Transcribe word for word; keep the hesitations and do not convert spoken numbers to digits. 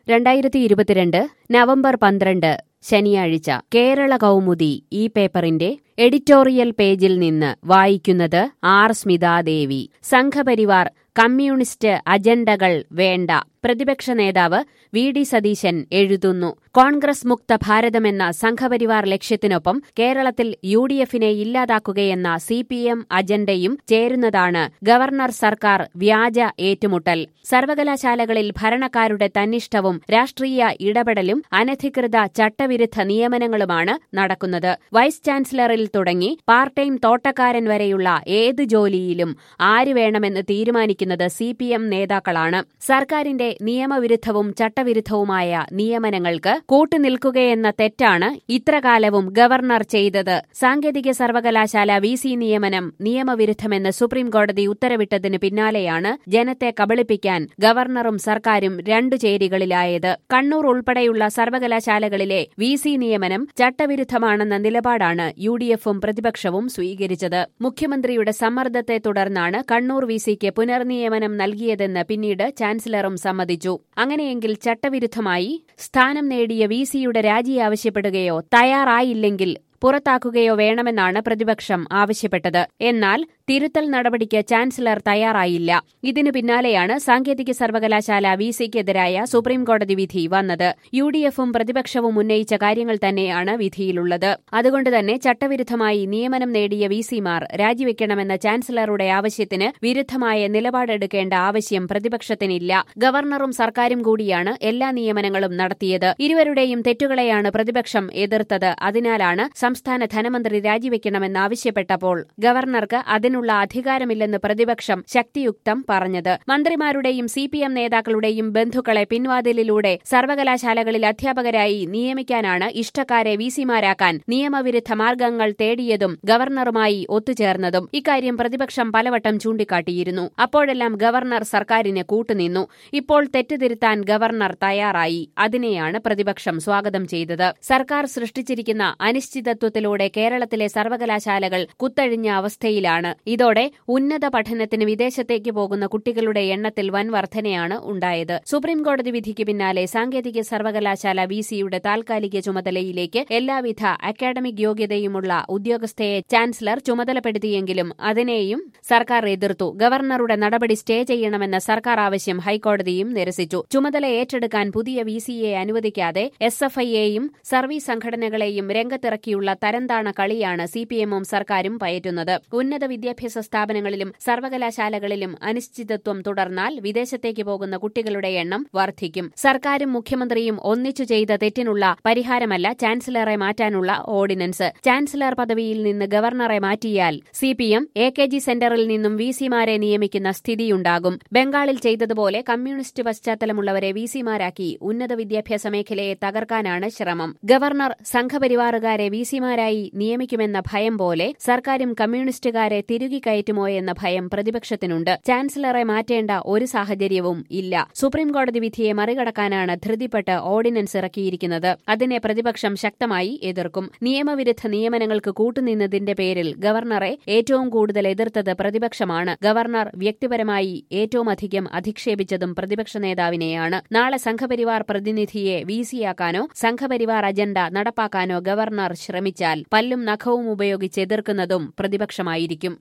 രണ്ടായിരത്തി ഇരുപത്തിരണ്ട് നവംബർ പന്ത്രണ്ട് ശനിയാഴ്ച കേരള കൗമുദി ഈ പേപ്പറിന്റെ എഡിറ്റോറിയൽ പേജിൽ നിന്ന് വായിക്കുന്നത് ആർ സ്മിതാദേവി. സംഘപരിവാർ കമ്മ്യൂണിസ്റ്റ് അജണ്ടകൾ വേണ്ട. പ്രതിപക്ഷ നേതാവ് വി ഡി സതീശൻ എഴുതുന്നു. കോൺഗ്രസ് മുക്ത ഭാരതമെന്ന സംഘപരിവാർ ലക്ഷ്യത്തിനൊപ്പം കേരളത്തിൽ യു ഡി എഫിനെ ഇല്ലാതാക്കുകയെന്ന സി പി എം അജണ്ടയും ചേരുന്നതാണ് ഗവർണർ സർക്കാർ വ്യാജ ഏറ്റുമുട്ടൽ. സർവകലാശാലകളിൽ ഭരണക്കാരുടെ തന്നിഷ്ടവും രാഷ്ട്രീയ ഇടപെടലും അനധികൃത ചട്ടവിരുദ്ധ നിയമനങ്ങളുമാണ് നടക്കുന്നത്. വൈസ് ചാൻസലറിൽ തുടങ്ങി പാർട്ട് ടൈം തോട്ടക്കാരൻ വരെയുള്ള ഏത് ജോലിയിലും ആര് വേണമെന്ന് തീരുമാനിക്കുന്നത് സി പി എം നേതാക്കളാണ്. സർക്കാരിന്റെ നിയമവിരുദ്ധവും ചട്ടവിരുദ്ധവുമായ നിയമനങ്ങൾക്ക് കൂട്ടുനിൽക്കുകയെന്ന തെറ്റാണ് ഇത്രകാലവും ഗവർണർ ചെയ്തത്. സാങ്കേതിക സർവകലാശാല വി സി നിയമനം നിയമവിരുദ്ധമെന്ന് സുപ്രീംകോടതി ഉത്തരവിട്ടതിന് പിന്നാലെയാണ് ജനത്തെ കബളിപ്പിക്കാൻ ഗവർണറും സർക്കാരും രണ്ടു ചേരികളിലായത്. കണ്ണൂർ ഉൾപ്പെടെയുള്ള സർവകലാശാലകളിലെ വി സി നിയമനം ചട്ടവിരുദ്ധമാണെന്ന നിലപാടാണ് യു ഡി എഫും പ്രതിപക്ഷവും സ്വീകരിച്ചത്. മുഖ്യമന്ത്രിയുടെ സമ്മർദ്ദത്തെ തുടർന്നാണ് കണ്ണൂർ വി സിക്ക് പുനർനിയമനം നൽകിയതെന്ന് പിന്നീട് ചാൻസലറും സമ്മതിച്ചു. അങ്ങനെയെങ്കിൽ ചട്ടവിരുദ്ധമായി സ്ഥാനം നേടിയ വി സിയുടെ രാജി ആവശ്യപ്പെടുകയോ തയ്യാറായില്ലെങ്കിൽ പുറത്താക്കുകയോ വേണമെന്നാണ് പ്രതിപക്ഷം ആവശ്യപ്പെട്ടത്. എന്നാൽ തിരുത്തൽ നടപടിക്ക് ചാൻസലർ തയ്യാറായില്ല. ഇതിനു പിന്നാലെയാണ് സാങ്കേതിക സർവകലാശാല വി സിക്കെതിരായ സുപ്രീംകോടതി വിധി വന്നത്. യു ഡി എഫും പ്രതിപക്ഷവും ഉന്നയിച്ച കാര്യങ്ങൾ തന്നെയാണ് വിധിയിലുള്ളത്. അതുകൊണ്ടുതന്നെ ചട്ടവിരുദ്ധമായി നിയമനം നേടിയ വി സിമാർ രാജിവെക്കണമെന്ന ചാൻസലറുടെ ആവശ്യത്തിന് വിരുദ്ധമായ നിലപാടെടുക്കേണ്ട ആവശ്യം പ്രതിപക്ഷത്തിനില്ല. ഗവർണറും സർക്കാരും കൂടിയാണ് എല്ലാ നിയമനങ്ങളും നടത്തിയത്. ഇരുവരുടെയും തെറ്റുകളെയാണ് പ്രതിപക്ഷം എതിർത്തത്. അതിനാലാണ് സംസ്ഥാന ധനമന്ത്രി രാജിവെക്കണമെന്നാവശ്യപ്പെട്ടപ്പോൾ ഗവർണർക്ക് അതിനുള്ള അധികാരമില്ലെന്ന് പ്രതിപക്ഷം ശക്തിയുക്തം പറഞ്ഞത്. മന്ത്രിമാരുടെയും സി പി എം നേതാക്കളുടെയും ബന്ധുക്കളെ പിൻവാതിലിലൂടെ സർവകലാശാലകളിൽ അധ്യാപകരായി നിയമിക്കാനാണ് ഇഷ്ടക്കാരെ വി സിമാരാക്കാൻ നിയമവിരുദ്ധ മാർഗങ്ങൾ തേടിയതും ഗവർണറുമായി ഒത്തുചേർന്നതും. ഇക്കാര്യം പ്രതിപക്ഷം പലവട്ടം ചൂണ്ടിക്കാട്ടിയിരുന്നു. അപ്പോഴെല്ലാം ഗവർണർ സർക്കാരിന് കൂട്ടുനിന്നു. ഇപ്പോൾ തെറ്റുതിരുത്താൻ ഗവർണർ തയ്യാറായി. അതിനെയാണ് പ്രതിപക്ഷം സ്വാഗതം ചെയ്തത്. സർക്കാർ സൃഷ്ടിച്ചിരിക്കുന്ന അനിശ്ചിതത്വത്തിലൂടെ കേരളത്തിലെ സർവകലാശാലകൾ കുത്തഴിഞ്ഞ അവസ്ഥയിലാണ്. ഇതോടെ ഉന്നത പഠനത്തിന് വിദേശത്തേക്ക് പോകുന്ന കുട്ടികളുടെ എണ്ണത്തിൽ വൻ വർധനയാണ് ഉണ്ടായത്. സുപ്രീംകോടതി വിധിക്ക് പിന്നാലെ സാങ്കേതിക സർവകലാശാല വി സിയുടെ താൽക്കാലിക ചുമതലയിലേക്ക് എല്ലാവിധ അക്കാഡമിക് യോഗ്യതയുമുള്ള ഉദ്യോഗസ്ഥയെ ചാൻസലർ ചുമതലപ്പെടുത്തിയെങ്കിലും അതിനെയും സർക്കാർ എതിർത്തു. ഗവർണറുടെ നടപടി സ്റ്റേ ചെയ്യണമെന്ന സർക്കാർ ആവശ്യം ഹൈക്കോടതിയും നിരസിച്ചു. ചുമതല ഏറ്റെടുക്കാൻ പുതിയ വി സിയെ അനുവദിക്കാതെ എസ് എഫ് ഐയെയും സർവീസ് സംഘടനകളെയും രംഗത്തിറക്കിയുള്ള തരംതാണ കളിയാണ് സി പി എമ്മും സർക്കാരും പയറ്റുന്നത്. ഉന്നത വിദ്യാഭ്യാസ സ്ഥാപനങ്ങളിലും സർവകലാശാലകളിലും അനിശ്ചിതത്വം തുടർന്നാൽ വിദേശത്തേക്ക് പോകുന്ന കുട്ടികളുടെ എണ്ണം വർദ്ധിക്കും. സർക്കാരും മുഖ്യമന്ത്രിയും ഒന്നിച്ചു ചെയ്ത തെറ്റിനുള്ള പരിഹാരമല്ല ചാൻസലറെ മാറ്റാനുള്ള ഓർഡിനൻസ്. ചാൻസലർ പദവിയിൽ നിന്ന് ഗവർണറെ മാറ്റിയാൽ C P M A K G സെന്ററിൽ നിന്നും വി സിമാരെ നിയമിക്കുന്ന സ്ഥിതിയുണ്ടാകും. ബംഗാളിൽ ചെയ്തതുപോലെ കമ്മ്യൂണിസ്റ്റ് പശ്ചാത്തലമുള്ളവരെ വി സിമാരാക്കി ഉന്നത വിദ്യാഭ്യാസ മേഖലയെ തകർക്കാനാണ് ശ്രമം. ഗവർണർ സംഘപരിവാറുകാരെ വി സിമാരായി നിയമിക്കുമെന്ന ഭയം പോലെ സർക്കാരും കമ്മ്യൂണിസ്റ്റുകാരെ തിരുകി കയറ്റുമോ എന്ന ഭയം പ്രതിപക്ഷത്തിനുണ്ട്. ചാൻസലറെ മാറ്റേണ്ട ഒരു സാഹചര്യവും ഇല്ല. സുപ്രീംകോടതി വിധിയെ മറികടക്കാനാണ് ധൃതിപ്പെട്ട് ഓർഡിനൻസ് ഇറക്കിയിരിക്കുന്നത്. അതിനെ പ്രതിപക്ഷം ശക്തമായി എതിർക്കും. നിയമവിരുദ്ധ നിയമനങ്ങൾക്ക് കൂട്ടുനിന്നതിന്റെ പേരിൽ ഗവർണറെ ഏറ്റവും കൂടുതൽ എതിർത്തത് പ്രതിപക്ഷമാണ്. ഗവർണർ വ്യക്തിപരമായി ഏറ്റവുമധികം അധിക്ഷേപിച്ചതും പ്രതിപക്ഷ നേതാവിനെയാണ്. നാളെ സംഘപരിവാർ പ്രതിനിധിയെ വി സിയാക്കാനോ സംഘപരിവാർ അജണ്ട നടപ്പാക്കാനോ ഗവർണർ ശ്രമിച്ചാൽ പല്ലും നഖവും ഉപയോഗിച്ച് എതിർക്കുന്നതും പ്രതിപക്ഷമായിരിക്കും.